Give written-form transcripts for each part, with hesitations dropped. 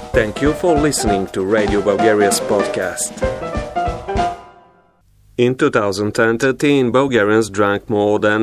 Thank you for listening to Radio Bulgaria's podcast. In 2013, Bulgarians drank more than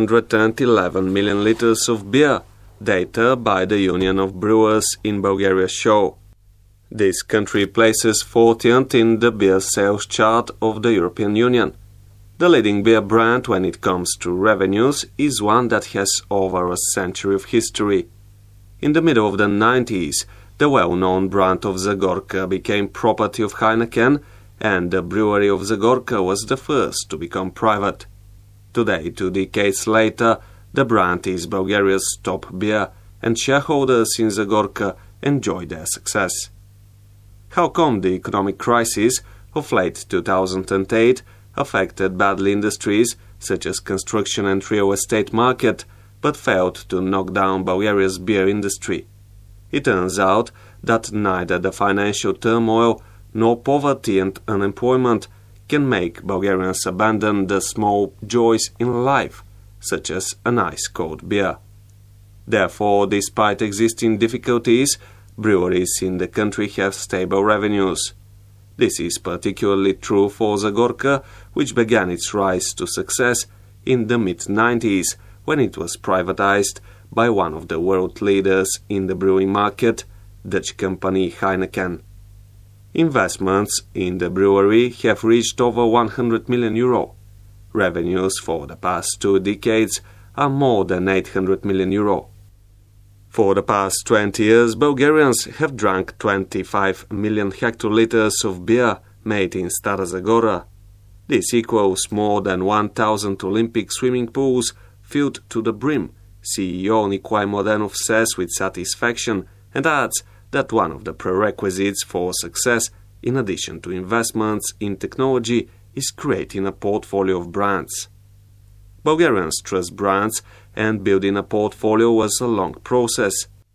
511 million liters of beer, data by the Union of Brewers in Bulgaria show. This country places 40th in the beer sales chart of the European Union. The leading beer brand when it comes to revenues is one that has over a century of history. In the middle of the 90s, the well-known brand of Zagorka became property of Heineken, and the brewery of Zagorka was the first to become private. Today, 2 decades later, the brand is Bulgaria's top beer, and shareholders in Zagorka enjoy their success. How come the economic crisis of late 2008 affected badly industries such as construction and real estate market, but failed to knock down Bulgaria's beer industry? It turns out that neither the financial turmoil nor poverty and unemployment can make Bulgarians abandon the small joys in life, such as a nice cold beer. Therefore, despite existing difficulties, breweries in the country have stable revenues. This is particularly true for Zagorka, which began its rise to success in the mid-90s when it was privatized by one of the world leaders in the brewing market, Dutch company Heineken. Investments in the brewery have reached over €100 million. Revenues for the past 2 decades are more than €800 million. For the past 20 years, Bulgarians have drunk 25 million hectoliters of beer made in Stara Zagora. This equals more than 1,000 Olympic swimming pools filled to the brim, CEO Nicolae Mladenov says with satisfaction, and adds that one of the prerequisites for success, in addition to investments in technology, is creating a portfolio of brands. Bulgarians trust brands, and building a portfolio was a long process.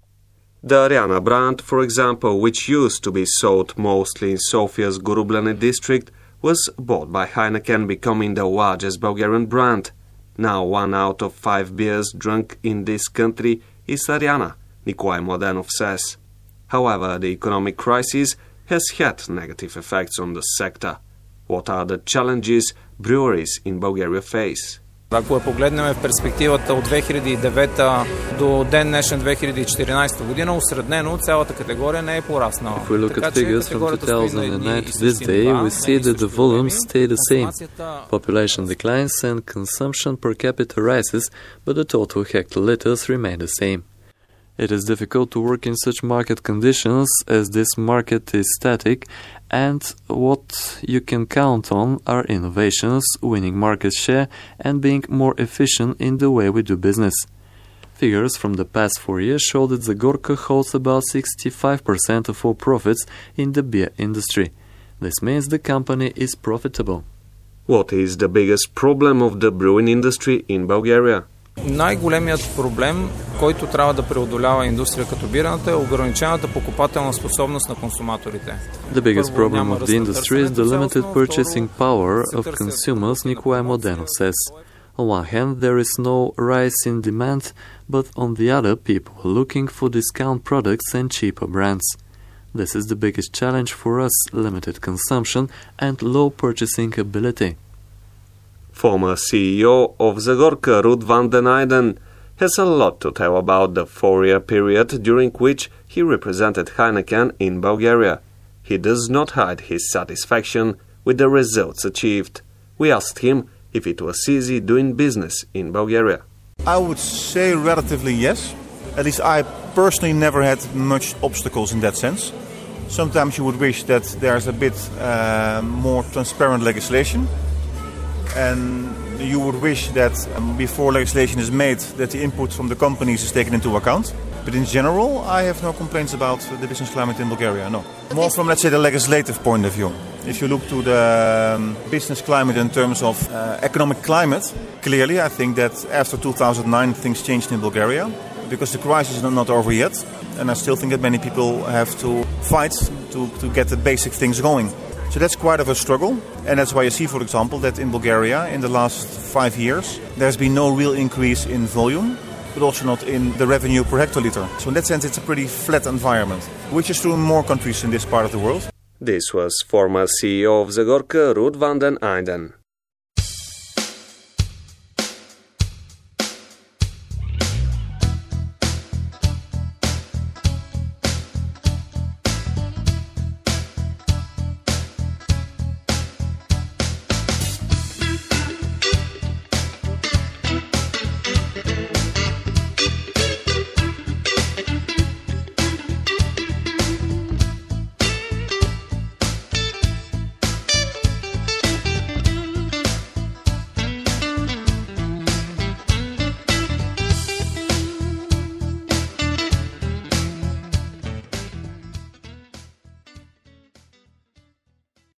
The Ariana brand, for example, which used to be sold mostly in Sofia's Gurublane district, was bought by Heineken, becoming the largest Bulgarian brand. Now 1 out of 5 beers drunk in this country is Ariana, Nicolae Mladenov says. However, the economic crisis has had negative effects on the sector. What are the challenges breweries in Bulgaria face? Ако погледнем в перспективата от 2009 до ден днешен 2014 година, усреднено цялата категория не е пораснала. If we look at figures from 2009 to this day, we see that the volumes stay the same. Population declines and consumption per capita rises, but the total hectoliters remain the same. It is difficult to work in such market conditions as this market is static, and what you can count on are innovations, winning market share, and being more efficient in the way we do business. Figures from the past 4 years show that Zagorka holds about 65% of all profits in the beer industry. This means the company is profitable. What is the biggest problem of the brewing industry in Bulgaria? Най-големият проблем, който трябва да преодолява индустрия като бирната, е ограничената покупателна способност на консуматорите. The biggest problem of the industry is the limited purchasing power of consumers, Nicolae Mladenov says. On one hand, there is no rise in demand, but on the other, people are looking for discount products and cheaper brands. This is the biggest challenge for us, limited consumption and low purchasing ability. Former CEO of Zagorka, Ruud van den Eijden, has a lot to tell about the 4-year period during which he represented Heineken in Bulgaria. He does not hide his satisfaction with the results achieved. We asked him if it was easy doing business in Bulgaria. I would say relatively yes. At least I personally never had much obstacles in that sense. Sometimes you would wish that there's a bit more transparent legislation. And you would wish that before legislation is made, that the input from the companies is taken into account. But in general, I have no complaints about the business climate in Bulgaria, no. More from, let's say, the legislative point of view. If you look to the business climate in terms of economic climate, clearly I think that after 2009 things changed in Bulgaria, because the crisis is not over yet. And I still think that many people have to fight to get the basic things going. So that's quite of a struggle, and that's why you see, for example, that in Bulgaria in the last 5 years there's been no real increase in volume, but also not in the revenue per hectoliter. So in that sense, it's a pretty flat environment, which is true in more countries in this part of the world. This was former CEO of Zagorka, Ruud van den Eijden.